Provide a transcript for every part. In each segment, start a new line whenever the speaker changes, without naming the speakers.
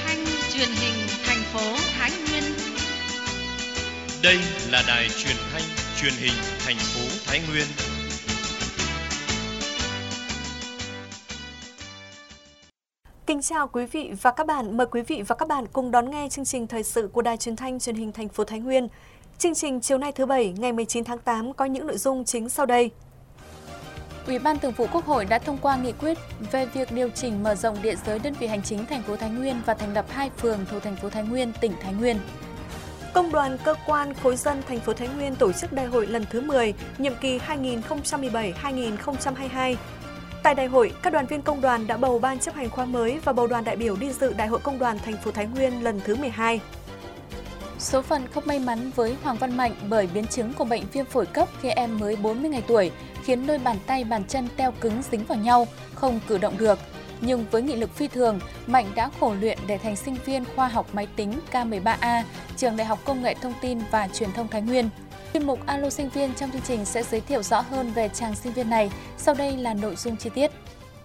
thanh truyền hình thành phố Thái Nguyên.
Đây là đài truyền thanh truyền hình thành phố Thái Nguyên.
Kính chào quý vị và các bạn, mời quý vị và các bạn cùng đón nghe chương trình thời sự của Đài Truyền thanh Truyền hình thành phố Thái Nguyên. Chương trình chiều nay thứ Bảy, ngày 19 tháng 8 có những nội dung chính sau đây.
Ủy ban Thường vụ Quốc hội đã thông qua nghị quyết về việc điều chỉnh mở rộng địa giới đơn vị hành chính thành phố Thái Nguyên và thành lập 2 phường thuộc thành phố Thái Nguyên, tỉnh Thái Nguyên.
Công đoàn cơ quan khối dân thành phố Thái Nguyên tổ chức đại hội lần thứ 10, nhiệm kỳ 2017-2022. Tại đại hội, các đoàn viên công đoàn đã bầu ban chấp hành khóa mới và bầu đoàn đại biểu đi dự Đại hội Công đoàn thành phố Thái Nguyên lần thứ 12.
Số phận không may mắn với Hoàng Văn Mạnh bởi biến chứng của bệnh viêm phổi cấp khi em mới 40 ngày tuổi, khiến đôi bàn tay bàn chân teo cứng dính vào nhau, không cử động được. Nhưng với nghị lực phi thường, Mạnh đã khổ luyện để thành sinh viên khoa học máy tính K13A, trường Đại học Công nghệ Thông tin và Truyền thông Thái Nguyên. Chuyên mục Alo Sinh viên trong chương trình sẽ giới thiệu rõ hơn về chàng sinh viên này. Sau đây là nội dung chi tiết.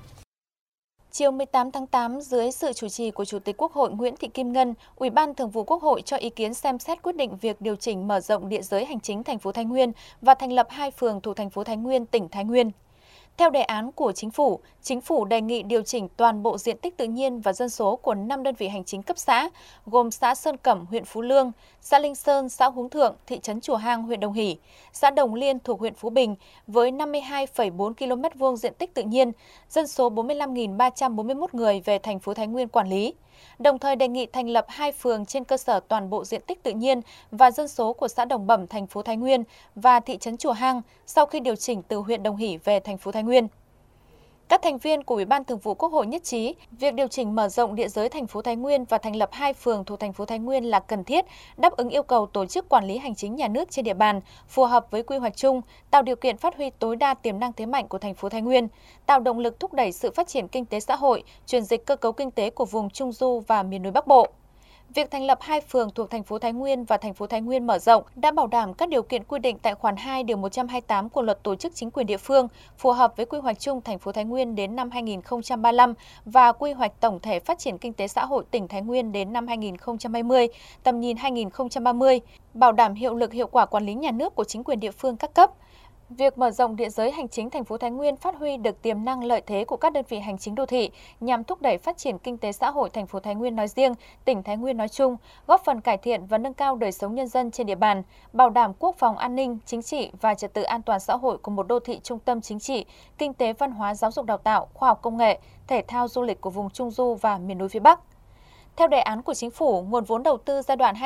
Chiều 18 tháng 8, dưới sự chủ trì của Chủ tịch Quốc hội Nguyễn Thị Kim Ngân, Ủy ban Thường vụ Quốc hội cho ý kiến xem xét quyết định việc điều chỉnh mở rộng địa giới hành chính thành phố Thái Nguyên và thành lập 2 phường thuộc thành phố Thái Nguyên, tỉnh Thái Nguyên. Theo đề án của Chính phủ đề nghị điều chỉnh toàn bộ diện tích tự nhiên và dân số của 5 đơn vị hành chính cấp xã, gồm xã Sơn Cẩm, huyện Phú Lương, xã Linh Sơn, xã Hướng Thượng, thị trấn Chùa Hang, huyện Đồng Hỷ, xã Đồng Liên thuộc huyện Phú Bình với 52,4 km² diện tích tự nhiên, dân số 45.341 người về thành phố Thái Nguyên quản lý. Đồng thời đề nghị thành lập 2 phường trên cơ sở toàn bộ diện tích tự nhiên và dân số của xã Đồng Bẩm, thành phố Thái Nguyên và thị trấn Chùa Hang sau khi điều chỉnh từ huyện Đồng Hỷ về thành phố Thái Nguyên. Các thành viên của Ủy ban Thường vụ Quốc hội nhất trí, việc điều chỉnh mở rộng địa giới thành phố Thái Nguyên và thành lập 2 phường thuộc thành phố Thái Nguyên là cần thiết, đáp ứng yêu cầu tổ chức quản lý hành chính nhà nước trên địa bàn, phù hợp với quy hoạch chung, tạo điều kiện phát huy tối đa tiềm năng thế mạnh của thành phố Thái Nguyên, tạo động lực thúc đẩy sự phát triển kinh tế xã hội, chuyển dịch cơ cấu kinh tế của vùng Trung Du và miền núi Bắc Bộ. Việc thành lập 2 phường thuộc thành phố Thái Nguyên và thành phố Thái Nguyên mở rộng đã bảo đảm các điều kiện quy định tại khoản 2 điều 128 của Luật Tổ chức Chính quyền địa phương, phù hợp với quy hoạch chung thành phố Thái Nguyên đến năm 2035 và quy hoạch tổng thể phát triển kinh tế xã hội tỉnh Thái Nguyên đến năm 2020, tầm nhìn 2030, bảo đảm hiệu lực hiệu quả quản lý nhà nước của chính quyền địa phương các cấp. Việc mở rộng địa giới hành chính thành phố Thái Nguyên phát huy được tiềm năng lợi thế của các đơn vị hành chính đô thị nhằm thúc đẩy phát triển kinh tế xã hội thành phố Thái Nguyên nói riêng, tỉnh Thái Nguyên nói chung, góp phần cải thiện và nâng cao đời sống nhân dân trên địa bàn, bảo đảm quốc phòng an ninh, chính trị và trật tự an toàn xã hội của một đô thị trung tâm chính trị, kinh tế văn hóa giáo dục đào tạo, khoa học công nghệ, thể thao du lịch của vùng Trung Du và miền núi phía Bắc. Theo đề án của Chính phủ, nguồn vốn đầu tư giai đoạn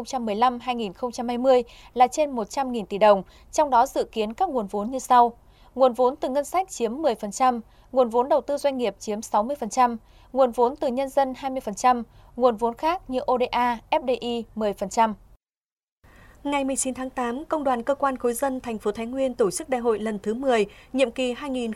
2015-2020 là trên 100.000 tỷ đồng, trong đó dự kiến các nguồn vốn như sau. Nguồn vốn từ ngân sách chiếm 10%, nguồn vốn đầu tư doanh nghiệp chiếm 60%, nguồn vốn từ nhân dân 20%, nguồn vốn khác như ODA, FDI 10%.
Ngày 19 tháng 8, Công đoàn cơ quan khối dân thành phố Thái Nguyên tổ chức đại hội lần thứ 10, nhiệm kỳ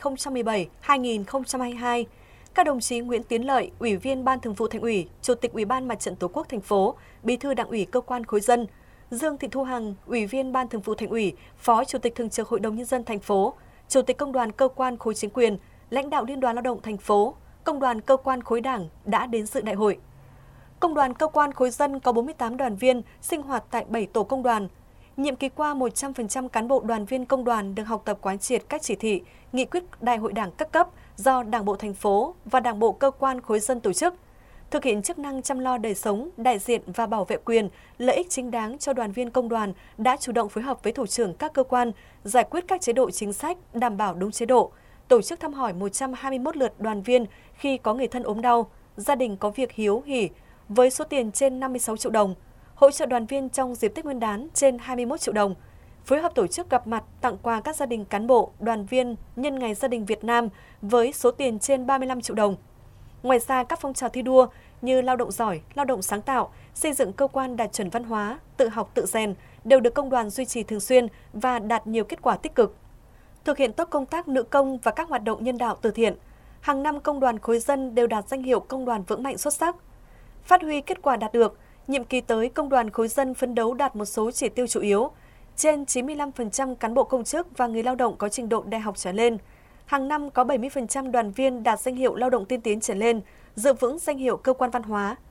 2017-2022. Các đồng chí Nguyễn Tiến Lợi, Ủy viên Ban Thường vụ Thành ủy, Chủ tịch Ủy ban Mặt trận Tổ quốc thành phố, Bí thư Đảng ủy cơ quan khối dân, Dương Thị Thu Hằng, Ủy viên Ban Thường vụ Thành ủy, Phó Chủ tịch Thường trực Hội đồng nhân dân thành phố, Chủ tịch Công đoàn cơ quan khối chính quyền, lãnh đạo Liên đoàn Lao động thành phố, Công đoàn cơ quan khối Đảng đã đến dự đại hội. Công đoàn cơ quan khối dân có 48 đoàn viên sinh hoạt tại 7 tổ công đoàn. Nhiệm kỳ qua, 100% cán bộ đoàn viên công đoàn được học tập quán triệt các chỉ thị, nghị quyết Đại hội Đảng các cấp do Đảng bộ thành phố và Đảng bộ cơ quan khối dân tổ chức, thực hiện chức năng chăm lo đời sống, đại diện và bảo vệ quyền, lợi ích chính đáng cho đoàn viên công đoàn đã chủ động phối hợp với thủ trưởng các cơ quan, giải quyết các chế độ chính sách, đảm bảo đúng chế độ, tổ chức thăm hỏi 121 lượt đoàn viên khi có người thân ốm đau, gia đình có việc hiếu hỉ với số tiền trên 56 triệu đồng, hỗ trợ đoàn viên trong dịp Tết Nguyên đán trên 21 triệu đồng, phối hợp tổ chức gặp mặt tặng quà các gia đình cán bộ, đoàn viên nhân ngày gia đình Việt Nam với số tiền trên 35 triệu đồng. Ngoài ra, các phong trào thi đua như lao động giỏi, lao động sáng tạo, xây dựng cơ quan đạt chuẩn văn hóa, tự học tự rèn đều được công đoàn duy trì thường xuyên và đạt nhiều kết quả tích cực. Thực hiện tốt công tác nữ công và các hoạt động nhân đạo từ thiện, hàng năm công đoàn khối dân đều đạt danh hiệu công đoàn vững mạnh xuất sắc. Phát huy kết quả đạt được, nhiệm kỳ tới công đoàn khối dân phấn đấu đạt một số chỉ tiêu chủ yếu, trên 95% cán bộ công chức và người lao động có trình độ đại học trở lên. Hàng năm có 70% đoàn viên đạt danh hiệu lao động tiên tiến trở lên, giữ vững danh hiệu cơ quan văn hóa.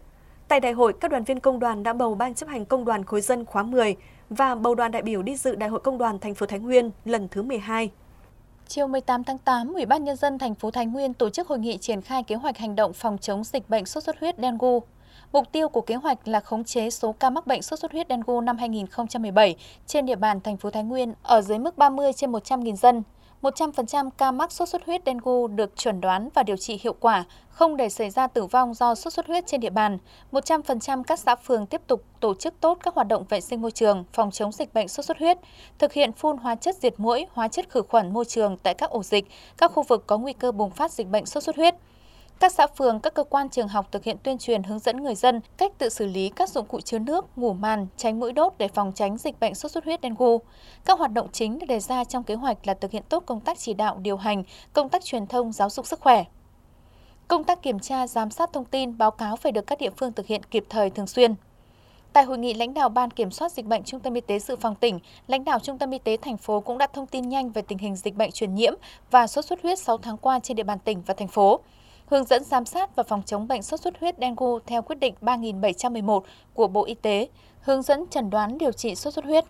Tại đại hội, các đoàn viên công đoàn đã bầu Ban chấp hành Công đoàn khối dân khóa 10 và bầu đoàn đại biểu đi dự Đại hội Công đoàn thành phố Thái Nguyên lần thứ 12.
Chiều 18 tháng 8, Ủy ban Nhân dân thành phố Thái Nguyên tổ chức hội nghị triển khai kế hoạch hành động phòng chống dịch bệnh sốt xuất huyết dengue. Mục tiêu của kế hoạch là khống chế số ca mắc bệnh sốt xuất huyết dengue năm 2017 trên địa bàn thành phố Thái Nguyên ở dưới mức 30 trên 100.000 dân. 100% ca mắc sốt xuất huyết dengue được chẩn đoán và điều trị hiệu quả, không để xảy ra tử vong do sốt xuất huyết trên địa bàn. 100% các xã phường tiếp tục tổ chức tốt các hoạt động vệ sinh môi trường, phòng chống dịch bệnh sốt xuất huyết, thực hiện phun hóa chất diệt muỗi, hóa chất khử khuẩn môi trường tại các ổ dịch, các khu vực có nguy cơ bùng phát dịch bệnh sốt xuất huyết. Các xã phường, các cơ quan trường học thực hiện tuyên truyền hướng dẫn người dân cách tự xử lý các dụng cụ chứa nước, ngủ màn, tránh mũi đốt để phòng tránh dịch bệnh sốt xuất huyết dengue. Các hoạt động chính được đề ra trong kế hoạch là thực hiện tốt công tác chỉ đạo, điều hành, công tác truyền thông, giáo dục sức khỏe. Công tác kiểm tra, giám sát thông tin, báo cáo phải được các địa phương thực hiện kịp thời, thường xuyên. Tại hội nghị, lãnh đạo Ban Kiểm soát Dịch bệnh Trung tâm Y tế Dự phòng tỉnh, lãnh đạo Trung tâm Y tế thành phố cũng đã thông tin nhanh về tình hình dịch bệnh truyền nhiễm và sốt xuất huyết 6 tháng qua trên địa bàn tỉnh và thành phố. Hướng dẫn giám sát và phòng chống bệnh sốt xuất huyết dengue theo quyết định 3711 của Bộ Y tế, hướng dẫn chẩn đoán điều trị sốt xuất huyết.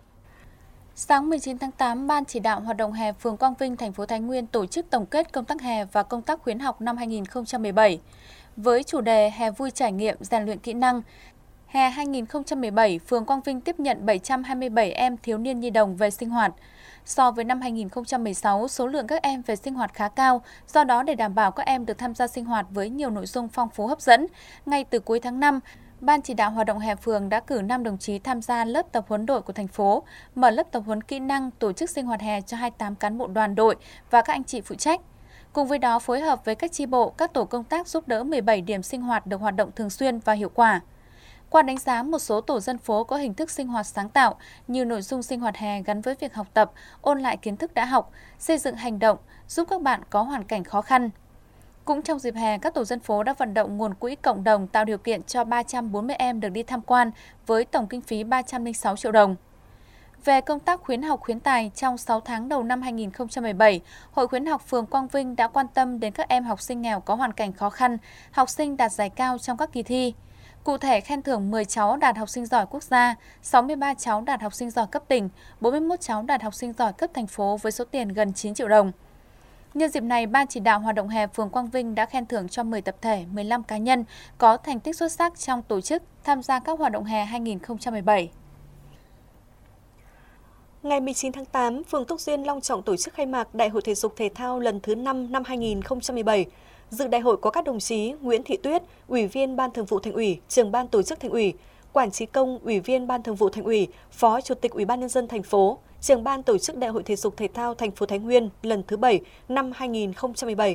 Sáng 19 tháng 8, Ban chỉ đạo hoạt động hè phường Quang Vinh, thành phố Thái Nguyên tổ chức tổng kết công tác hè và công tác khuyến học năm 2017. Với chủ đề Hè vui trải nghiệm, rèn luyện kỹ năng, hè 2017, phường Quang Vinh tiếp nhận 727 em thiếu niên nhi đồng về sinh hoạt. So với năm 2016, số lượng các em về sinh hoạt khá cao, do đó để đảm bảo các em được tham gia sinh hoạt với nhiều nội dung phong phú hấp dẫn, ngay từ cuối tháng 5, Ban chỉ đạo hoạt động hè phường đã cử 5 đồng chí tham gia lớp tập huấn đội của thành phố, mở lớp tập huấn kỹ năng tổ chức sinh hoạt hè cho 28 cán bộ đoàn đội và các anh chị phụ trách. Cùng với đó, phối hợp với các chi bộ, các tổ công tác giúp đỡ 17 điểm sinh hoạt được hoạt động thường xuyên và hiệu quả. Qua đánh giá, một số tổ dân phố có hình thức sinh hoạt sáng tạo như nội dung sinh hoạt hè gắn với việc học tập, ôn lại kiến thức đã học, xây dựng hành động, giúp các bạn có hoàn cảnh khó khăn. Cũng trong dịp hè, các tổ dân phố đã vận động nguồn quỹ cộng đồng tạo điều kiện cho 340 em được đi tham quan với tổng kinh phí 306 triệu đồng. Về công tác khuyến học khuyến tài, trong 6 tháng đầu năm 2017, Hội khuyến học phường Quang Vinh đã quan tâm đến các em học sinh nghèo có hoàn cảnh khó khăn, học sinh đạt giải cao trong các kỳ thi. Cụ thể, khen thưởng 10 cháu đạt học sinh giỏi quốc gia, 63 cháu đạt học sinh giỏi cấp tỉnh, 41 cháu đạt học sinh giỏi cấp thành phố với số tiền gần 9 triệu đồng. Nhân dịp này, Ban chỉ đạo hoạt động hè phường Quang Vinh đã khen thưởng cho 10 tập thể, 15 cá nhân có thành tích xuất sắc trong tổ chức tham gia các hoạt động hè 2017.
Ngày 19 tháng 8, phường Túc Duyên long trọng tổ chức khai mạc Đại hội thể dục thể thao lần thứ 5 năm 2017. Dự đại hội có các đồng chí Nguyễn Thị Tuyết, Ủy viên Ban Thường vụ Thành ủy, Trưởng ban Tổ chức Thành ủy, Quản Trí Công, Ủy viên Ban Thường vụ Thành ủy, Phó Chủ tịch Ủy ban Nhân dân thành phố, Trưởng ban Tổ chức Đại hội thể dục thể thao thành phố Thái Nguyên lần thứ 7 năm 2017.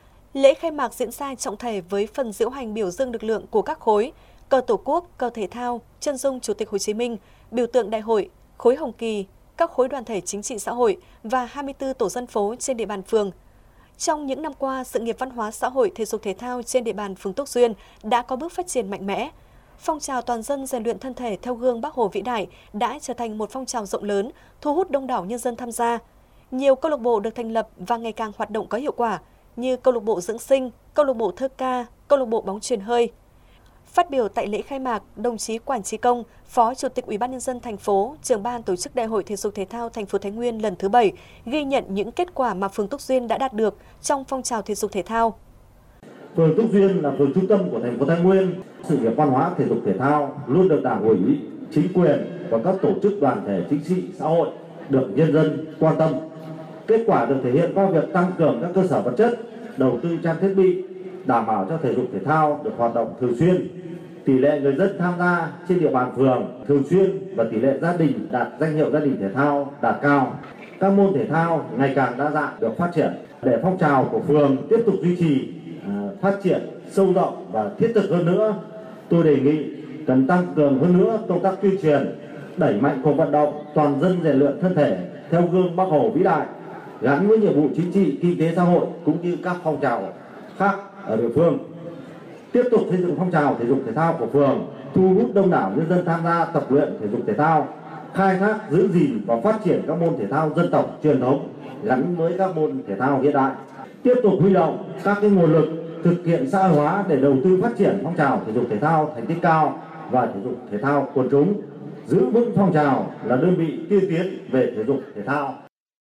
Lễ khai mạc diễn ra trọng thể với phần diễu hành biểu dương lực lượng của các khối, cờ Tổ quốc, cờ thể thao, chân dung Chủ tịch Hồ Chí Minh, biểu tượng đại hội, khối hồng kỳ, các khối đoàn thể chính trị xã hội và 24 tổ dân phố trên địa bàn phường. Trong những năm qua, sự nghiệp văn hóa xã hội thể dục thể thao trên địa bàn phường Túc Duyên đã có bước phát triển mạnh mẽ. Phong trào toàn dân rèn luyện thân thể theo gương Bác Hồ vĩ đại đã trở thành một phong trào rộng lớn, thu hút đông đảo nhân dân tham gia. Nhiều câu lạc bộ được thành lập và ngày càng hoạt động có hiệu quả, như câu lạc bộ dưỡng sinh, câu lạc bộ thơ ca, câu lạc bộ bóng chuyền hơi. Phát biểu tại lễ khai mạc, đồng chí Quản Trí Công, Phó Chủ tịch Ủy ban Nhân dân thành phố, Trưởng ban Tổ chức Đại hội thể dục thể thao thành phố Thái Nguyên lần thứ 7 ghi nhận những kết quả mà phường Túc Duyên đã đạt được trong phong trào thể dục thể thao.
Phường Túc Duyên là phường trung tâm của thành phố Thái Nguyên. Sự nghiệp văn hóa thể dục thể thao luôn được Đảng ủy, chính quyền và các tổ chức đoàn thể chính trị xã hội được nhân dân quan tâm. Kết quả được thể hiện qua việc tăng cường các cơ sở vật chất, đầu tư trang thiết bị, đảm bảo cho thể dục thể thao được hoạt động thường xuyên. Tỷ lệ người dân tham gia trên địa bàn phường thường xuyên và tỷ lệ gia đình đạt danh hiệu gia đình thể thao đạt cao. Các môn thể thao ngày càng đa dạng được phát triển. Để phong trào của phường tiếp tục duy trì, phát triển sâu rộng và thiết thực hơn nữa, tôi đề nghị cần tăng cường hơn nữa công tác tuyên truyền, đẩy mạnh cuộc vận động toàn dân rèn luyện thân thể theo gương Bác Hồ vĩ đại, gắn với nhiệm vụ chính trị, kinh tế xã hội cũng như các phong trào khác ở địa phương. Tiếp tục xây dựng phong trào thể dục thể thao của phường, thu hút đông đảo nhân dân tham gia tập luyện thể dục thể thao, khai thác, giữ gìn và phát triển các môn thể thao dân tộc truyền thống gắn với các môn thể thao hiện đại. Tiếp tục huy động các nguồn lực thực hiện xã hội hóa để đầu tư phát triển phong trào thể dục thể thao thành tích cao và thể dục thể thao quần chúng, giữ vững phong trào là đơn vị tiên tiến về thể dục thể thao.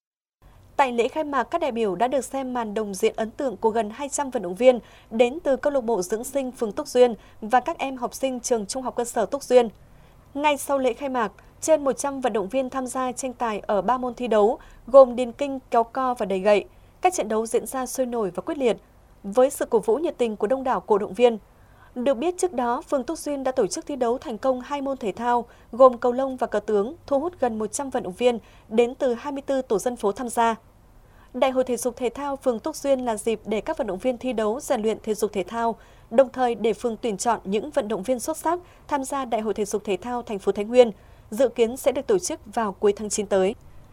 Tại lễ khai mạc, các đại biểu đã được xem màn đồng diễn ấn tượng của gần 200 vận động viên đến từ câu lạc bộ dưỡng sinh phường Túc Duyên và các em học sinh trường Trung học cơ sở Túc Duyên. Ngay sau lễ khai mạc, trên 100 vận động viên tham gia tranh tài ở 3 môn thi đấu gồm điền kinh, kéo co và đẩy gậy. Các trận đấu diễn ra sôi nổi và quyết liệt, với sự cổ vũ nhiệt tình của đông đảo cổ động viên. Được biết trước đó, phường Túc Duyên đã tổ chức thi đấu thành công 2 môn thể thao gồm cầu lông và cờ tướng, thu hút gần 100 vận động viên đến từ 24 tổ dân phố tham gia. Đại hội thể dục thể thao phường Túc Duyên là dịp để các vận động viên thi đấu rèn luyện thể dục thể thao, đồng thời để phường tuyển chọn những vận động viên xuất sắc tham gia Đại hội thể dục thể thao thành phố Thái Nguyên, dự kiến sẽ được tổ chức vào cuối tháng 9 tới.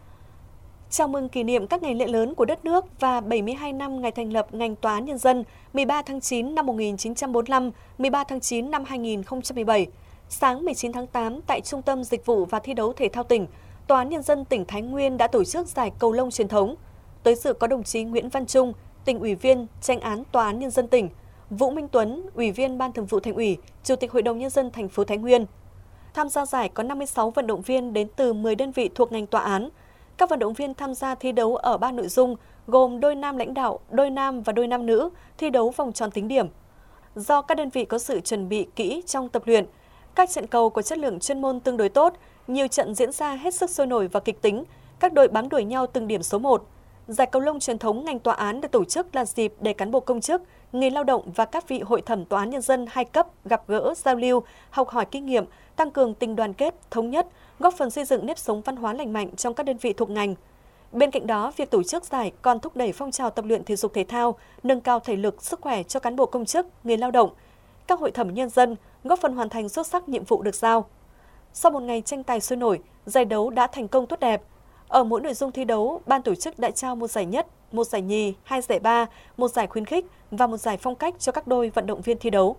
Chào mừng kỷ niệm các ngày lễ lớn của đất nước và 72 năm ngày thành lập ngành Tòa án Nhân dân 13 tháng 9 năm 1945, 13 tháng 9 năm 2017. Sáng 19 tháng 8 tại Trung tâm Dịch vụ và Thi đấu Thể thao tỉnh, Tòa án Nhân dân tỉnh Thái Nguyên đã tổ chức giải cầu lông truyền thống. Tới dự có đồng chí Nguyễn Văn Trung, Tỉnh ủy viên, Chánh án Tòa án Nhân dân tỉnh, Vũ Minh Tuấn, Ủy viên Ban Thường vụ Thành ủy, Chủ tịch Hội đồng Nhân dân thành phố Thái Nguyên. Tham gia giải có 56 vận động viên đến từ 10 đơn vị thuộc ngành tòa án. Các vận động viên tham gia thi đấu ở 3 nội dung gồm đôi nam lãnh đạo, đôi nam và đôi nam nữ, thi đấu vòng tròn tính điểm. Do các đơn vị có sự chuẩn bị kỹ trong tập luyện, các trận cầu có chất lượng chuyên môn tương đối tốt, nhiều trận diễn ra hết sức sôi nổi và kịch tính, các đội bám đuổi nhau từng điểm số 1. Giải cầu lông truyền thống ngành tòa án được tổ chức là dịp để cán bộ công chức, người lao động và các vị hội thẩm tòa án nhân dân hai cấp gặp gỡ, giao lưu, học hỏi kinh nghiệm, tăng cường tình đoàn kết, thống nhất, góp phần xây dựng nếp sống văn hóa lành mạnh trong các đơn vị thuộc ngành. Bên cạnh đó, việc tổ chức giải còn thúc đẩy phong trào tập luyện thể dục thể thao, nâng cao thể lực, sức khỏe cho cán bộ công chức, người lao động, các hội thẩm nhân dân, góp phần hoàn thành xuất sắc nhiệm vụ được giao. Sau một ngày tranh tài sôi nổi, giải đấu đã thành công tốt đẹp. Ở mỗi nội dung thi đấu, ban tổ chức đã trao một giải nhất, một giải nhì, 2 giải ba, một giải khuyến khích và một giải phong cách cho các đôi vận động viên thi đấu.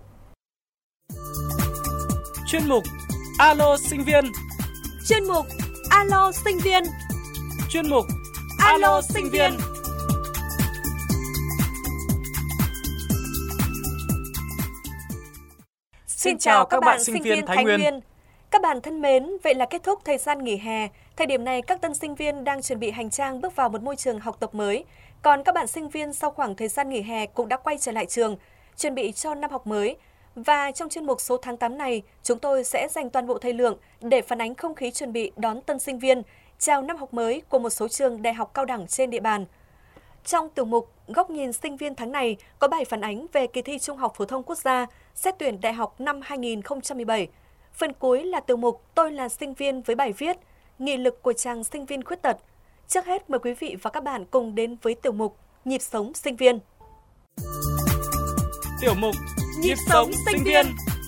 Chuyên mục Alo sinh viên.
Chuyên mục Alo sinh viên.
Chuyên mục Alo sinh viên.
Xin chào các bạn sinh viên Thái Nguyên. Các bạn thân mến, vậy là kết thúc thời gian nghỉ hè. Thời điểm này, các tân sinh viên đang chuẩn bị hành trang bước vào một môi trường học tập mới. Còn các bạn sinh viên sau khoảng thời gian nghỉ hè cũng đã quay trở lại trường, chuẩn bị cho năm học mới. Và trong chuyên mục số tháng 8 này, chúng tôi sẽ dành toàn bộ thời lượng để phản ánh không khí chuẩn bị đón tân sinh viên, chào năm học mới của một số trường đại học cao đẳng trên địa bàn. Trong tiểu mục Góc nhìn sinh viên tháng này có bài phản ánh về kỳ thi Trung học phổ thông quốc gia, xét tuyển đại học năm 2017. Phần cuối là tiểu mục Tôi là sinh viên với bài viết Nghị lực của chàng sinh viên khuyết tật. Trước hết mời quý vị và các bạn cùng đến với tiểu mục Nhịp sống sinh viên.
Tiểu mục Nhịp sống sinh viên.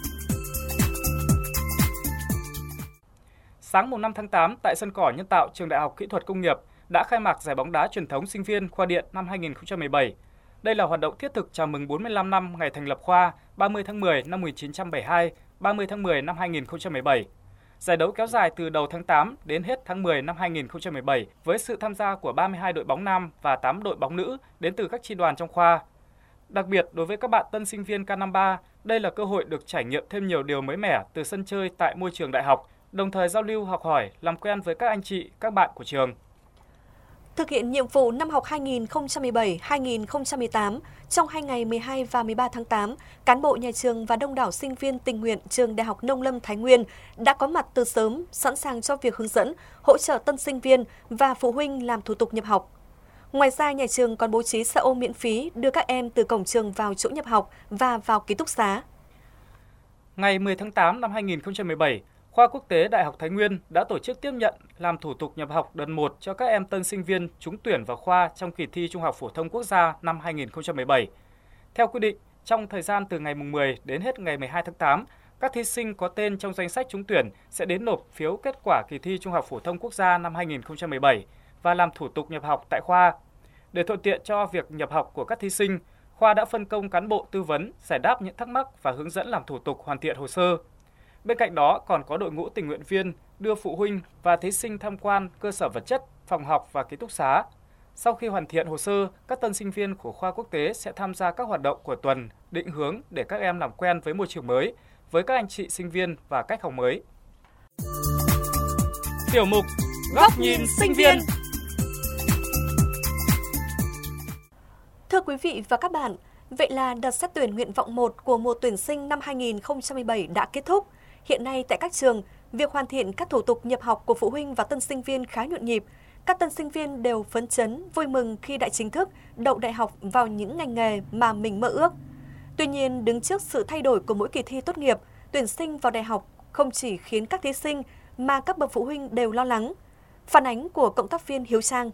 Sáng mùng 5 tháng 8 tại sân cỏ nhân tạo Trường Đại học Kỹ thuật Công nghiệp đã khai mạc giải bóng đá truyền thống sinh viên khoa điện năm 2017. Đây là hoạt động thiết thực chào mừng 45 năm ngày thành lập khoa 30 tháng 10 năm 1972, 30 tháng 10 năm 2017. Giải đấu kéo dài từ đầu tháng 8 đến hết tháng 10 năm 2017 với sự tham gia của 32 đội bóng nam và 8 đội bóng nữ đến từ các chi đoàn trong khoa. Đặc biệt, đối với các bạn tân sinh viên K53, đây là cơ hội được trải nghiệm thêm nhiều điều mới mẻ từ sân chơi tại môi trường đại học, đồng thời giao lưu học hỏi, làm quen với các anh chị, các bạn của trường.
Thực hiện nhiệm vụ năm học 2017-2018, trong 2 ngày 12 và 13 tháng 8, cán bộ nhà trường và đông đảo sinh viên tình nguyện Trường Đại học Nông lâm Thái Nguyên đã có mặt từ sớm, sẵn sàng cho việc hướng dẫn, hỗ trợ tân sinh viên và phụ huynh làm thủ tục nhập học. Ngoài ra, nhà trường còn bố trí xe ôm miễn phí đưa các em từ cổng trường vào chỗ nhập học và vào ký túc xá.
Ngày 10 tháng 8 năm 2017, Khoa Quốc tế Đại học Thái Nguyên đã tổ chức tiếp nhận làm thủ tục nhập học đợt 1 cho các em tân sinh viên trúng tuyển vào khoa trong kỳ thi Trung học phổ thông quốc gia năm 2017. Theo quy định, trong thời gian từ ngày 10 đến hết ngày 12 tháng 8, các thí sinh có tên trong danh sách trúng tuyển sẽ đến nộp phiếu kết quả kỳ thi Trung học phổ thông quốc gia năm 2017 và làm thủ tục nhập học tại khoa. Để thuận tiện cho việc nhập học của các thí sinh, khoa đã phân công cán bộ tư vấn, giải đáp những thắc mắc và hướng dẫn làm thủ tục hoàn thiện hồ sơ. Bên cạnh đó còn có đội ngũ tình nguyện viên đưa phụ huynh và thí sinh tham quan cơ sở vật chất, phòng học và ký túc xá. Sau khi hoàn thiện hồ sơ, các tân sinh viên của khoa quốc tế sẽ tham gia các hoạt động của tuần, định hướng để các em làm quen với môi trường mới, với các anh chị sinh viên và cách học mới. Tiểu mục Góc nhìn sinh viên.
Thưa quý vị và các bạn, vậy là đợt xét tuyển nguyện vọng 1 của mùa tuyển sinh năm 2017 đã kết thúc. Hiện nay tại các trường, việc hoàn thiện các thủ tục nhập học của phụ huynh và tân sinh viên khá nhộn nhịp. Các tân sinh viên đều phấn chấn, vui mừng khi đã chính thức đậu đại học vào những ngành nghề mà mình mơ ước. Tuy nhiên, đứng trước sự thay đổi của mỗi kỳ thi tốt nghiệp, tuyển sinh vào đại học không chỉ khiến các thí sinh mà các bậc phụ huynh đều lo lắng. Phản ánh của cộng tác viên Hiếu Trang.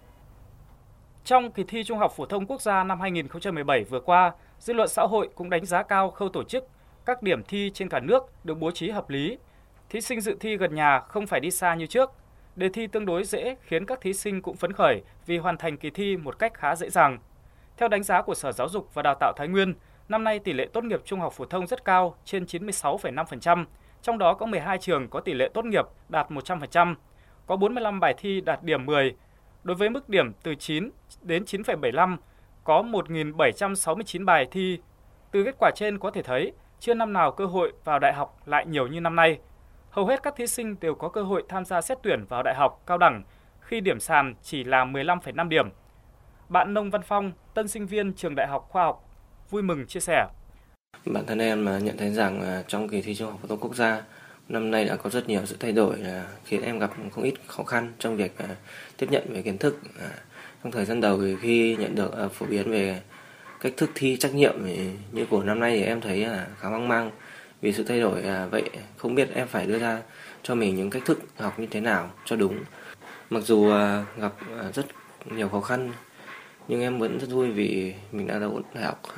Trong kỳ thi Trung học phổ thông quốc gia năm 2017 vừa qua, dư luận xã hội cũng đánh giá cao khâu tổ chức. Các điểm thi trên cả nước được bố trí hợp lý. Thí sinh dự thi gần nhà không phải đi xa như trước. Đề thi tương đối dễ khiến các thí sinh cũng phấn khởi vì hoàn thành kỳ thi một cách khá dễ dàng. Theo đánh giá của Sở Giáo dục và Đào tạo Thái Nguyên, năm nay tỷ lệ tốt nghiệp trung học phổ thông rất cao, trên 96,5%, trong đó có 12 trường có tỷ lệ tốt nghiệp đạt 100%, có 45 bài thi đạt điểm 10. Đối với mức điểm từ 9 đến 9,75, có 1.769 bài thi. Từ kết quả trên có thể thấy, chưa năm nào cơ hội vào đại học lại nhiều như năm nay. Hầu hết các thí sinh đều có cơ hội tham gia xét tuyển vào đại học, cao đẳng, khi điểm sàn chỉ là 15,5 điểm. Bạn Nông Văn Phong, tân sinh viên trường Đại học Khoa học, vui mừng chia sẻ.
Bản thân em nhận thấy rằng trong kỳ thi Trung học phổ thông quốc gia năm nay đã có rất nhiều sự thay đổi, khiến em gặp không ít khó khăn trong việc tiếp nhận về kiến thức. Trong thời gian đầu thì khi nhận được phổ biến về cách thức thi trắc nghiệm như của năm nay thì em thấy khá hoang mang vì sự thay đổi vậy, không biết em phải đưa ra cho mình những cách thức học như thế nào cho đúng. Mặc dù gặp rất nhiều khó khăn nhưng em vẫn rất vui vì mình đã đậu đại học.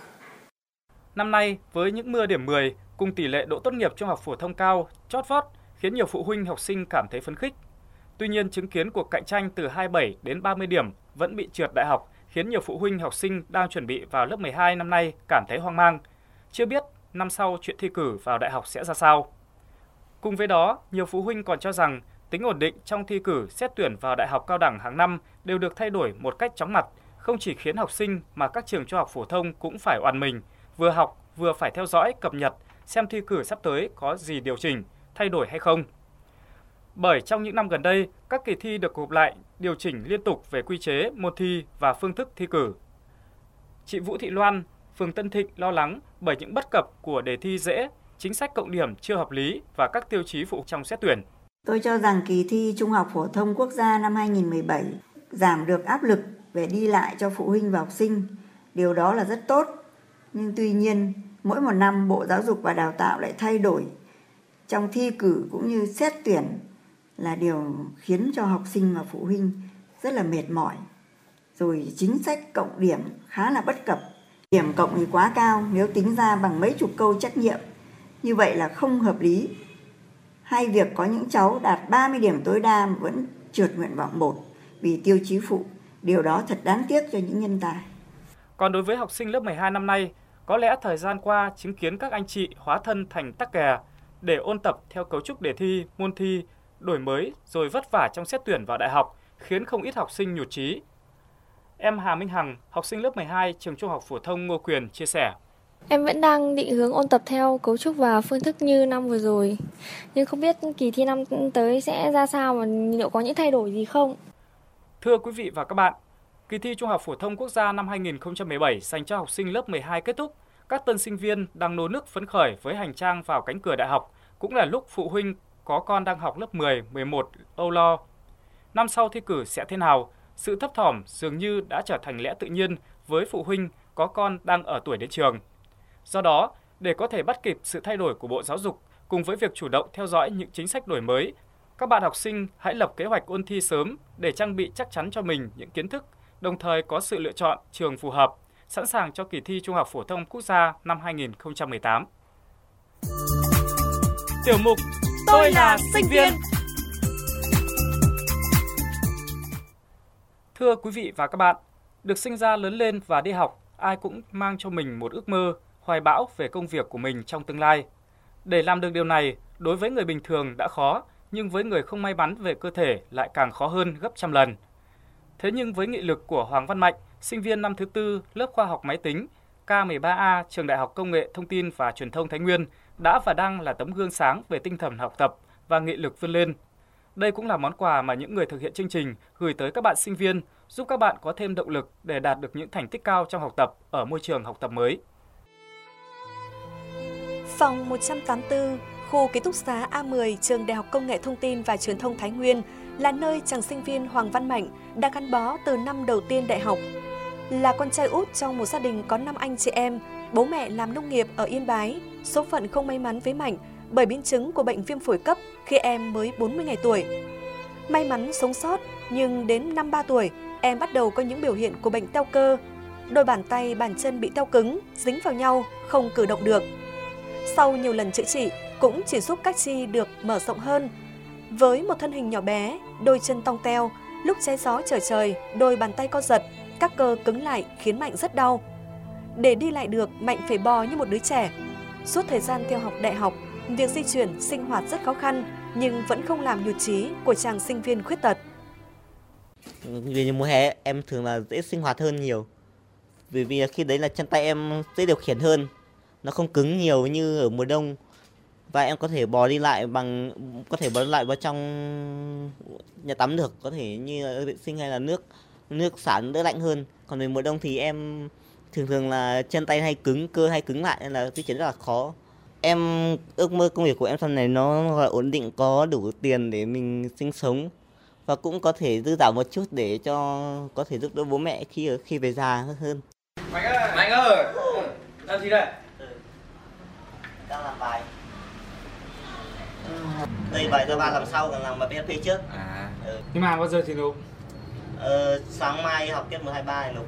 Năm nay với những mưa điểm 10 cùng tỷ lệ đỗ tốt nghiệp trung học phổ thông cao, chót vót khiến nhiều phụ huynh học sinh cảm thấy phấn khích. Tuy nhiên chứng kiến cuộc cạnh tranh từ 27 đến 30 điểm vẫn bị trượt đại học khiến nhiều phụ huynh học sinh đang chuẩn bị vào lớp 12 năm nay cảm thấy hoang mang, chưa biết năm sau chuyện thi cử vào đại học sẽ ra sao. Cùng với đó, nhiều phụ huynh còn cho rằng tính ổn định trong thi cử xét tuyển vào đại học cao đẳng hàng năm đều được thay đổi một cách chóng mặt, không chỉ khiến học sinh mà các trường trung học phổ thông cũng phải oằn mình, vừa học vừa phải theo dõi, cập nhật xem thi cử sắp tới có gì điều chỉnh, thay đổi hay không. Bởi trong những năm gần đây, các kỳ thi được gộp lại, điều chỉnh liên tục về quy chế, môn thi và phương thức thi cử. Chị Vũ Thị Loan, phường Tân Thịnh lo lắng bởi những bất cập của đề thi dễ, chính sách cộng điểm chưa hợp lý và các tiêu chí phụ trong xét tuyển.
Tôi cho rằng kỳ thi Trung học phổ thông quốc gia năm 2017 giảm được áp lực về đi lại cho phụ huynh và học sinh. Điều đó là rất tốt. Nhưng tuy nhiên, mỗi một năm Bộ Giáo dục và Đào tạo lại thay đổi trong thi cử cũng như xét tuyển là điều khiến cho học sinh và phụ huynh rất là mệt mỏi. Rồi chính sách cộng điểm khá là bất cập. Điểm cộng thì quá cao nếu tính ra bằng mấy chục câu trắc nghiệm. Như vậy là không hợp lý. Hay việc có những cháu đạt 30 điểm tối đa mà vẫn trượt nguyện vọng 1 vì tiêu chí phụ. Điều đó thật đáng tiếc cho những nhân tài.
Còn đối với học sinh lớp 12 năm nay, có lẽ thời gian qua chứng kiến các anh chị hóa thân thành tắc kè để ôn tập theo cấu trúc đề thi, môn thi, đổi mới rồi vất vả trong xét tuyển vào đại học khiến không ít học sinh nhụt chí. Em Hà Minh Hằng, học sinh lớp 12 trường Trung học phổ thông Ngô Quyền chia sẻ.
Em vẫn đang định hướng ôn tập theo cấu trúc và phương thức như năm vừa rồi. Nhưng không biết kỳ thi năm tới sẽ ra sao và liệu có những thay đổi gì không?
Thưa quý vị và các bạn, kỳ thi Trung học phổ thông quốc gia năm 2017 dành cho học sinh lớp 12 kết thúc. Các tân sinh viên đang nô nức phấn khởi với hành trang vào cánh cửa đại học. Cũng là lúc phụ huynh có con đang học lớp 10, 11 âu lo. Năm sau thi cử sẽ thế nào? Sự thấp thỏm dường như đã trở thành lẽ tự nhiên với phụ huynh có con đang ở tuổi đến trường. Do đó, để có thể bắt kịp sự thay đổi của Bộ Giáo dục cùng với việc chủ động theo dõi những chính sách đổi mới, các bạn học sinh hãy lập kế hoạch ôn thi sớm để trang bị chắc chắn cho mình những kiến thức, đồng thời có sự lựa chọn trường phù hợp, sẵn sàng cho kỳ thi Trung học phổ thông quốc gia năm 2018. Tiểu mục Tôi là sinh viên. Thưa quý vị và các bạn, được sinh ra lớn lên và đi học, ai cũng mang cho mình một ước mơ, hoài bão về công việc của mình trong tương lai. Để làm được điều này, đối với người bình thường đã khó, nhưng với người không may mắn về cơ thể lại càng khó hơn gấp trăm lần. Thế nhưng với nghị lực của Hoàng Văn Mạnh, sinh viên năm thứ 4 lớp khoa học máy tính K13A Trường Đại học Công nghệ Thông tin và Truyền thông Thái Nguyên đã và đang là tấm gương sáng về tinh thần học tập và nghị lực vươn lên. Đây cũng là món quà mà những người thực hiện chương trình gửi tới các bạn sinh viên, giúp các bạn có thêm động lực để đạt được những thành tích cao trong học tập ở môi trường học tập mới.
Phòng 184, khu ký túc xá A10 Trường Đại học Công nghệ Thông tin và Truyền thông Thái Nguyên là nơi chàng sinh viên Hoàng Văn Mạnh đã gắn bó từ năm đầu tiên đại học. Là con trai út trong một gia đình có 5 anh chị em, bố mẹ làm nông nghiệp ở Yên Bái, số phận không may mắn với Mạnh bởi biến chứng của bệnh viêm phổi cấp khi em mới 40 ngày tuổi. May mắn sống sót, nhưng đến năm 3 tuổi, em bắt đầu có những biểu hiện của bệnh teo cơ. Đôi bàn tay, bàn chân bị teo cứng, dính vào nhau, không cử động được. Sau nhiều lần chữa trị, cũng chỉ giúp các chi được mở rộng hơn. Với một thân hình nhỏ bé, đôi chân tong teo, lúc trái gió trở trời, đôi bàn tay co giật, các cơ cứng lại khiến Mạnh rất đau. Để đi lại được, Mạnh phải bò như một đứa trẻ. Suốt thời gian theo học đại học, việc di chuyển, sinh hoạt rất khó khăn, nhưng vẫn không làm nhụt chí của chàng sinh viên khuyết tật.
Vì mùa hè em thường là dễ sinh hoạt hơn nhiều. Vì khi đấy là chân tay em dễ điều khiển hơn, nó không cứng nhiều như ở mùa đông. Và em có thể bò đi lại vào trong nhà tắm được, có thể như vệ sinh hay là nước xả đỡ lạnh hơn. Còn về mùa đông thì em thường là chân tay hay cứng, cơ hay cứng lại nên là di chuyển rất là khó. Em ước mơ công việc của em sau này nó là ổn định, có đủ tiền để mình sinh sống và cũng có thể dư dả một chút để cho có thể giúp đỡ bố mẹ khi về già hơn.
Mạnh ơi, làm gì đây?
Đang làm bài. Đây bài cho ba làm sau, còn làm bài PHP trước.
Nhưng mà bao giờ thì nộp?
Sáng mai học tiết 123 này nộp.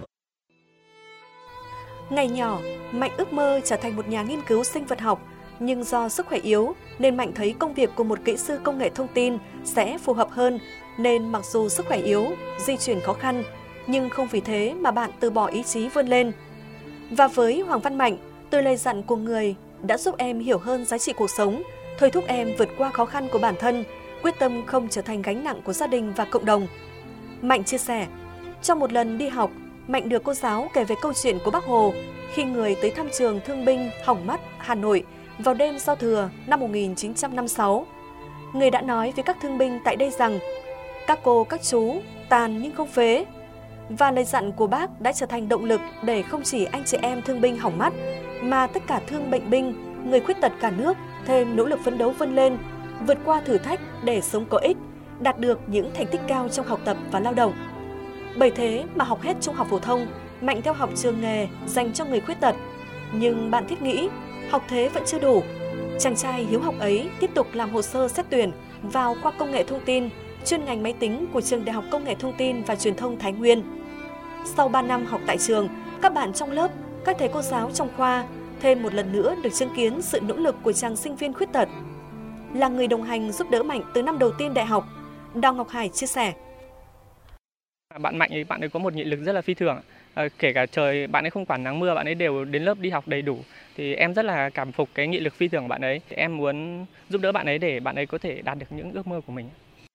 Ngày nhỏ, Mạnh ước mơ trở thành một nhà nghiên cứu sinh vật học, nhưng do sức khỏe yếu nên Mạnh thấy công việc của một kỹ sư công nghệ thông tin sẽ phù hợp hơn, nên mặc dù sức khỏe yếu, di chuyển khó khăn, nhưng không vì thế mà bạn từ bỏ ý chí vươn lên. Và với Hoàng Văn Mạnh, từ lời dặn của người đã giúp em hiểu hơn giá trị cuộc sống, thôi thúc em vượt qua khó khăn của bản thân, quyết tâm không trở thành gánh nặng của gia đình và cộng đồng. Mạnh chia sẻ, trong một lần đi học, Mạnh được cô giáo kể về câu chuyện của Bác Hồ khi người tới thăm trường thương binh Hỏng Mắt, Hà Nội vào đêm giao thừa năm 1956. Người đã nói với các thương binh tại đây rằng, các cô, các chú, tàn nhưng không phế. Và lời dặn của Bác đã trở thành động lực để không chỉ anh chị em thương binh hỏng mắt, mà tất cả thương bệnh binh, người khuyết tật cả nước thêm nỗ lực phấn đấu vươn lên, vượt qua thử thách để sống có ích, đạt được những thành tích cao trong học tập và lao động. Bởi thế mà học hết trung học phổ thông, Mạnh theo học trường nghề dành cho người khuyết tật. Nhưng bạn thiết nghĩ, học thế vẫn chưa đủ. Chàng trai hiếu học ấy tiếp tục làm hồ sơ xét tuyển vào khoa công nghệ thông tin, chuyên ngành máy tính của Trường Đại học Công nghệ Thông tin và Truyền thông Thái Nguyên. Sau 3 năm học tại trường, các bạn trong lớp, các thầy cô giáo trong khoa thêm một lần nữa được chứng kiến sự nỗ lực của chàng sinh viên khuyết tật. Là người đồng hành giúp đỡ Mạnh từ năm đầu tiên đại học, Đào Ngọc Hải chia sẻ.
Bạn Mạnh ấy, bạn ấy có một nghị lực rất là phi thường. Kể cả trời bạn ấy không quản nắng mưa, bạn ấy đều đến lớp đi học đầy đủ. Thì em rất là cảm phục cái nghị lực phi thường của bạn ấy. Em muốn giúp đỡ bạn ấy để bạn ấy có thể đạt được những ước mơ của mình.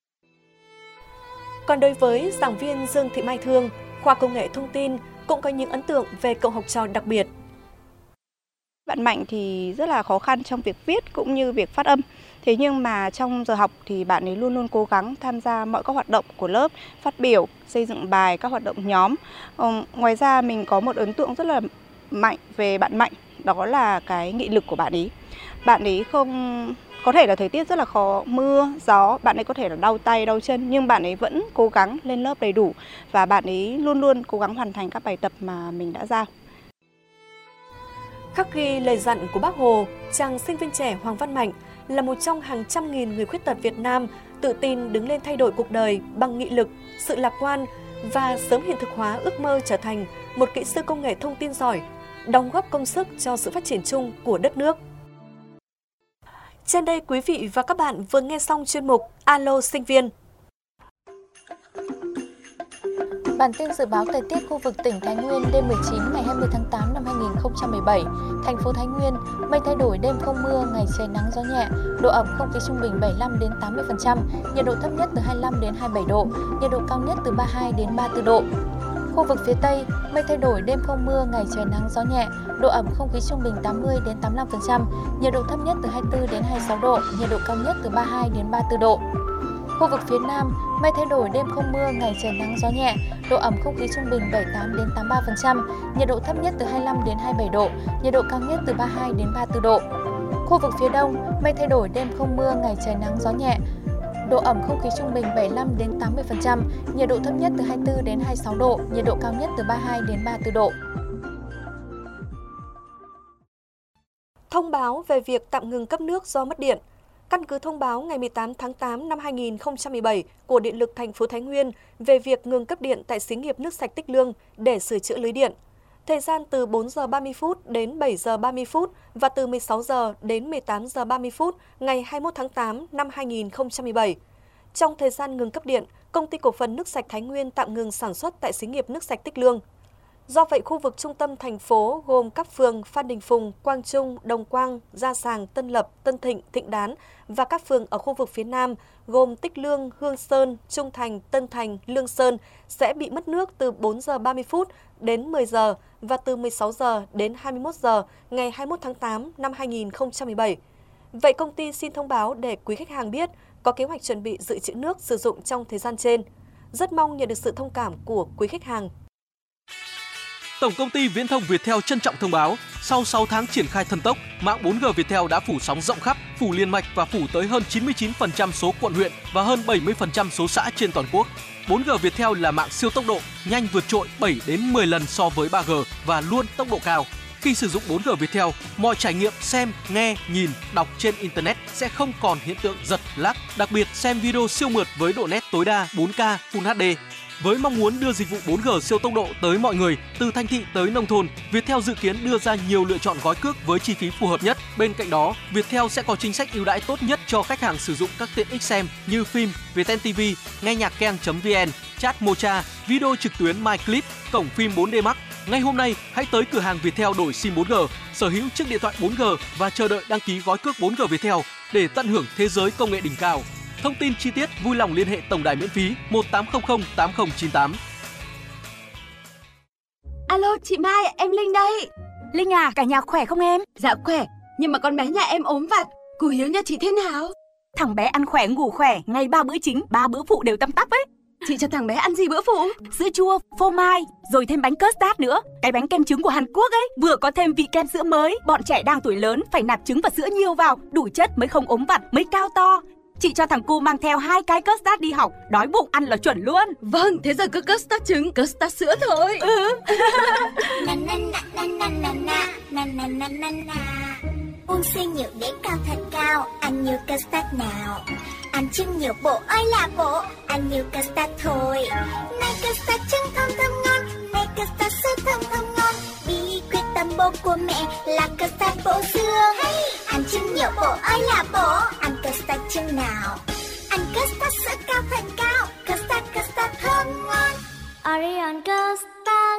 Còn đối với giảng viên Dương Thị Mai Thương, khoa công nghệ thông tin cũng có những ấn tượng về cậu học trò đặc biệt.
Bạn Mạnh thì rất là khó khăn trong việc viết cũng như việc phát âm. Thế nhưng mà trong giờ học thì bạn ấy luôn luôn cố gắng tham gia mọi các hoạt động của lớp, phát biểu, xây dựng bài, các hoạt động nhóm. Ngoài ra mình có một ấn tượng rất là mạnh về bạn Mạnh, đó là cái nghị lực của bạn ấy. Bạn ấy không có thể là thời tiết rất là khó, mưa, gió, bạn ấy có thể là đau tay, đau chân, nhưng bạn ấy vẫn cố gắng lên lớp đầy đủ và bạn ấy luôn luôn cố gắng hoàn thành các bài tập mà mình đã giao.
Khắc ghi lời dặn của Bác Hồ, chàng sinh viên trẻ Hoàng Văn Mạnh là một trong hàng trăm nghìn người khuyết tật Việt Nam tự tin đứng lên thay đổi cuộc đời bằng nghị lực, sự lạc quan và sớm hiện thực hóa ước mơ trở thành một kỹ sư công nghệ thông tin giỏi, đóng góp công sức cho sự phát triển chung của đất nước. Trên đây quý vị và các bạn vừa nghe xong chuyên mục Alo Sinh viên.
Bản tin dự báo thời tiết khu vực tỉnh Thái Nguyên đêm 19 ngày 20 tháng 8 năm 2017. Thành phố Thái Nguyên, mây thay đổi, đêm không mưa, ngày trời nắng gió nhẹ, độ ẩm không khí trung bình 75 đến 80%, nhiệt độ thấp nhất từ 25 đến 27 độ, nhiệt độ cao nhất từ 32 đến 34 độ. Khu vực phía Tây, mây thay đổi, đêm không mưa, ngày trời nắng gió nhẹ, độ ẩm không khí trung bình 80 đến 85%, nhiệt độ thấp nhất từ 24 đến 26 độ, nhiệt độ cao nhất từ 32 đến 34 độ. Khu vực phía Nam, mây thay đổi, đêm không mưa, ngày trời nắng gió nhẹ, độ ẩm không khí trung bình 78 đến 83%, nhiệt độ thấp nhất từ 25 đến 27 độ, nhiệt độ cao nhất từ 32 đến 34 độ. Khu vực phía Đông, mây thay đổi, đêm không mưa, ngày trời nắng gió nhẹ, độ ẩm không khí trung bình 75 đến 80%, nhiệt độ thấp nhất từ 24 đến 26 độ, nhiệt độ cao nhất từ 32 đến 34 độ.
Thông báo về việc tạm ngừng cấp nước do mất điện. Căn cứ thông báo ngày 18 tháng 8 năm 2017 của Điện lực thành phố Thái Nguyên về việc ngừng cấp điện tại xí nghiệp nước sạch Tích Lương để sửa chữa lưới điện. Thời gian từ 4 giờ 30 phút đến 7 giờ 30 phút và từ 16 giờ đến 18 giờ 30 phút ngày 21 tháng 8 năm 2017. Trong thời gian ngừng cấp điện, Công ty Cổ phần Nước sạch Thái Nguyên tạm ngừng sản xuất tại xí nghiệp nước sạch Tích Lương. Do vậy, khu vực trung tâm thành phố gồm các phường Phan Đình Phùng, Quang Trung, Đồng Quang, Gia Sàng, Tân Lập, Tân Thịnh, Thịnh Đán và các phường ở khu vực phía Nam gồm Tích Lương, Hương Sơn, Trung Thành, Tân Thành, Lương Sơn sẽ bị mất nước từ 4 giờ 30 phút đến 10 giờ và từ 16 giờ đến 21 giờ ngày 21 tháng 8 năm 2017. Vậy công ty xin thông báo để quý khách hàng biết có kế hoạch chuẩn bị dự trữ nước sử dụng trong thời gian trên. Rất mong nhận được sự thông cảm của quý khách hàng.
Tổng công ty Viễn thông Viettel trân trọng thông báo, sau 6 tháng triển khai thần tốc, mạng 4G Viettel đã phủ sóng rộng khắp, phủ liên mạch và phủ tới hơn 99% số quận huyện và hơn 70% số xã trên toàn quốc. 4G Viettel là mạng siêu tốc độ, nhanh vượt trội 7 đến 10 lần so với 3G và luôn tốc độ cao. Khi sử dụng 4G Viettel, mọi trải nghiệm xem, nghe, nhìn, đọc trên Internet sẽ không còn hiện tượng giật, lag, đặc biệt xem video siêu mượt với độ nét tối đa 4K Full HD. Với mong muốn đưa dịch vụ 4G siêu tốc độ tới mọi người, từ thành thị tới nông thôn, Viettel dự kiến đưa ra nhiều lựa chọn gói cước với chi phí phù hợp nhất. Bên cạnh đó, Viettel sẽ có chính sách ưu đãi tốt nhất cho khách hàng sử dụng các tiện ích xem như phim, Viettel TV, nghe nhạc keng.vn, chat Mocha, video trực tuyến MyClip, cổng phim 4D Max. Ngay hôm nay, hãy tới cửa hàng Viettel đổi SIM 4G, sở hữu chiếc điện thoại 4G và chờ đợi đăng ký gói cước 4G Viettel để tận hưởng thế giới công nghệ đỉnh cao. Thông tin chi tiết vui lòng liên hệ tổng đài miễn phí 1800 8098.
Alo, chị Mai, em Linh đây. Linh à, cả nhà khỏe không em? Dạ khỏe, nhưng mà con bé nhà em ốm vặt. Cô Hiếu nhà chị thế nào? Thằng bé ăn khỏe, ngủ khỏe, ngày 3 bữa chính, 3 bữa phụ đều tăm tắp ấy. Chị cho thằng bé ăn gì bữa phụ? Sữa chua, phô mai, rồi thêm bánh custard nữa. Cái bánh kem trứng của Hàn Quốc ấy, vừa có thêm vị kem sữa mới. Bọn trẻ đang tuổi lớn phải nạp trứng và sữa nhiều vào, đủ chất mới không ốm vặt, mới cao to. Chị cho thằng cu mang theo 2 cái custard đi học, đói bụng ăn là chuẩn luôn. Vâng, thế giờ cứ custard trứng, custard sữa thôi.
Uống xương nhiều để cao thật cao, ăn nhiều custard nào. Ăn trứng nhiều bộ ơi là bộ, ăn nhiều custard thôi. Này custard trứng thơm thơm ngon, này custard sữa thơm thơm ngon. Bí quyết tâm bố của mẹ là custard bổ dương. Hey! Ăn trứng nhiều bộ ơi là bộ, ăn custard trứng nào. Ăn custard sữa cao thật cao, custard thơm ngon. Orion custard.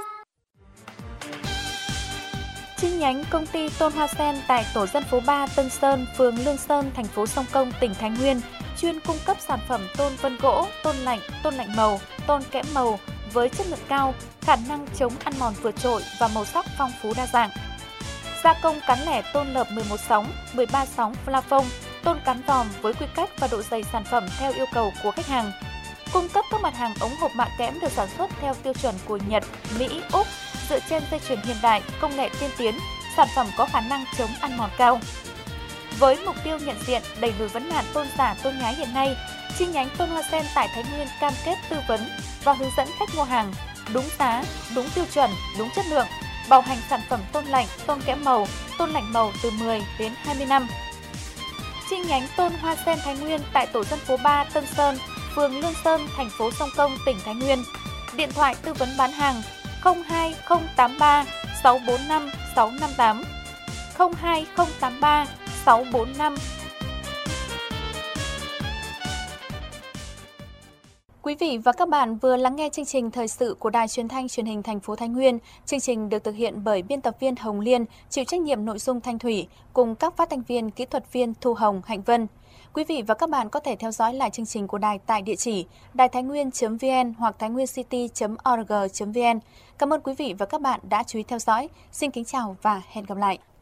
Chi nhánh công ty Tôn Hoa Sen tại tổ dân phố 3 Tân Sơn, phường Lương Sơn, thành phố Sông Công, tỉnh Thái Nguyên chuyên cung cấp sản phẩm tôn vân gỗ, tôn lạnh màu, tôn kẽm màu với chất lượng cao, khả năng chống ăn mòn vượt trội và màu sắc phong phú đa dạng. Gia công cán lẻ tôn lợp 11 sóng, 13 sóng plafond, tôn cán vòm với quy cách và độ dày sản phẩm theo yêu cầu của khách hàng. Cung cấp các mặt hàng ống hộp mạ kẽm được sản xuất theo tiêu chuẩn của Nhật, Mỹ, Úc, dựa trên dây chuyền hiện đại, công nghệ tiên tiến, sản phẩm có khả năng chống ăn mòn cao. Với mục tiêu nhận diện, đẩy lùi vấn nạn tôn giả tôn nhái hiện nay, chi nhánh Tôn Hoa Sen tại Thái Nguyên cam kết tư vấn và hướng dẫn khách mua hàng đúng giá, đúng tiêu chuẩn, đúng chất lượng, bảo hành sản phẩm tôn lạnh, tôn kẽm màu, tôn lạnh màu từ 10 đến 20 năm. Chi nhánh Tôn Hoa Sen Thái Nguyên tại tổ dân phố 3 Tân Sơn, phường Lương Sơn, thành phố Sông Công, tỉnh Thái Nguyên. Điện thoại tư vấn bán hàng 02083 645 658 02083 645 Quý vị và các bạn vừa lắng nghe chương trình thời sự của Đài Truyền thanh Truyền hình thành phố Thái Nguyên. Chương trình được thực hiện bởi biên tập viên Hồng Liên, chịu trách nhiệm nội dung Thanh Thủy cùng các phát thanh viên, kỹ thuật viên Thu Hồng, Hạnh Vân. Quý vị và các bạn có thể theo dõi lại chương trình của đài tại địa chỉ đàitháinguyen.vn hoặc thainguencity.org.vn. Cảm ơn quý vị và các bạn đã chú ý theo dõi. Xin kính chào và hẹn gặp lại.